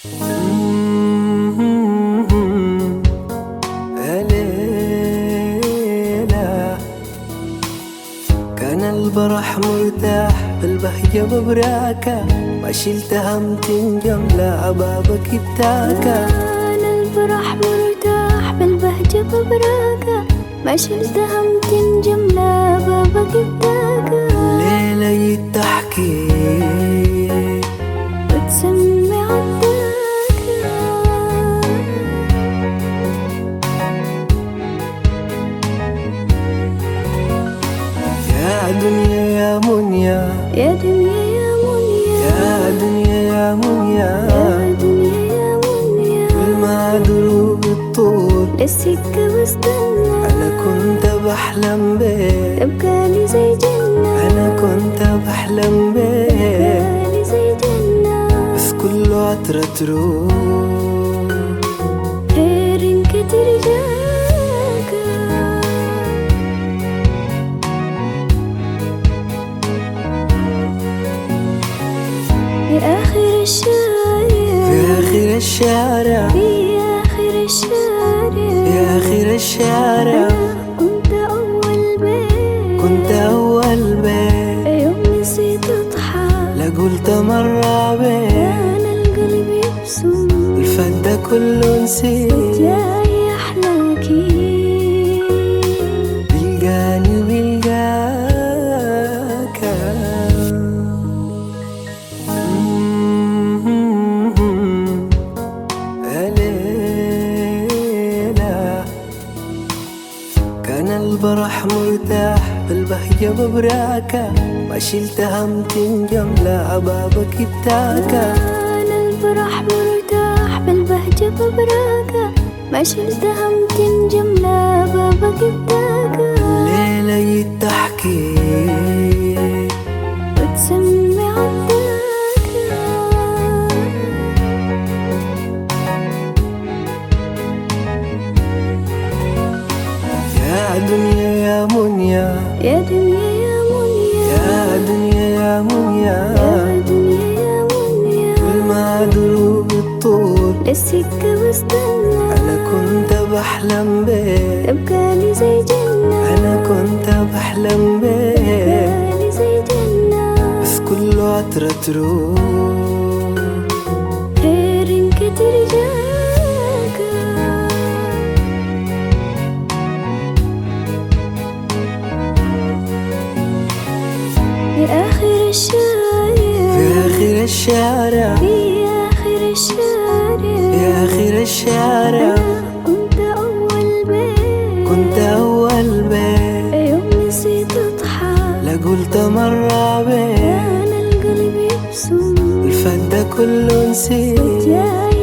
ليلة كان البرح مرتاح بالبهجة ببراكة، ما شلت هم تنجم لا بابك بتاكا. كان البرح مرتاح بالبهجة ببراكة، ما شلت هم تنجم لا بابك بتاكا. ليلة يتحكي وتسمي عداكا. يا دنيا يا منيا، يا دنيا يا منيا، يا دنيا يا منيا، يا دنيا يا منيا. كل ما دروب الطول للسكة واستنى، أنا كنت بحلم بيك، تبقالي زي جنة. أنا كنت بحلم بيك، تبقالي زي جنة. بس كله عطرة تروح. خير كتير جاكا. في آخر الشارع، في آخر الشارع، في آخر الشارع، في آخر الشارع كنت أول بيت، كنت أول بيت. يوم نسيت أضحك لا قلت مرة بيت، كان القلب يبسم. الفدة كله نسيت، جاي أحلاكي بيلقاني وبيلقاكا. ليلة كان البرح مرتاح بالبهجة ببراكة، ما شلت هم تنجم لا بابك بتاكا. كان البرح مرتاح بالبهجة ببراكة، ما شلت هم تنجم لا بابك بتاكا. ليلة يتحكي وتسمي عداكا. يا دنيا يا منيا، يا دنيا يا منيا، يا دنيا يا منيا، يا دنيا يا منيا. كل ما دروب الطول للسكة واستنى، أنا كنت بحلم بيك، تبقالي زي جنة. أنا كنت بحلم بيك، تبقالي زي جنة. بس كله عطرة تروح. خير كتير جاكا. في آخر الشارع، في آخر الشارع، في آخر الشارع، في آخر الشارع كنت أول بيت، كنت أول بيت. يوم نسيت أضحك لا قلت مرة بيت، كان القلب يبسم. الفدة كله نسيت، جاي